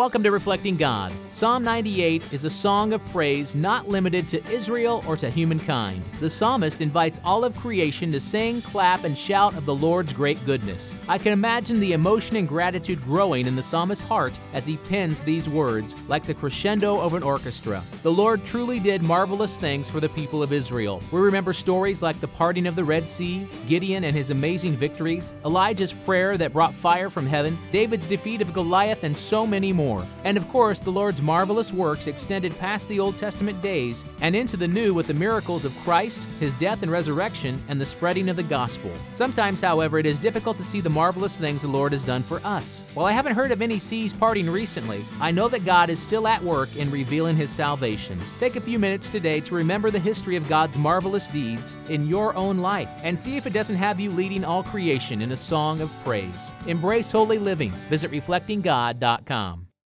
Welcome to Reflecting God. Psalm 98 is a song of praise not limited to Israel or to humankind. The psalmist invites all of creation to sing, clap, and shout of the Lord's great goodness. I can imagine the emotion and gratitude growing in the psalmist's heart as he pens these words like the crescendo of an orchestra. The Lord truly did marvelous things for the people of Israel. We remember stories like the parting of the Red Sea, Gideon and his amazing victories, Elijah's prayer that brought fire from heaven, David's defeat of Goliath, and so many more. And of course, the Lord's marvelous works extended past the Old Testament days and into the New with the miracles of Christ, His death and resurrection, and the spreading of the gospel. Sometimes, however, it is difficult to see the marvelous things the Lord has done for us. While I haven't heard of any seas parting recently, I know that God is still at work in revealing His salvation. Take a few minutes today to remember the history of God's marvelous deeds in your own life and see if it doesn't have you leading all creation in a song of praise. Embrace holy living. Visit reflectinggod.com.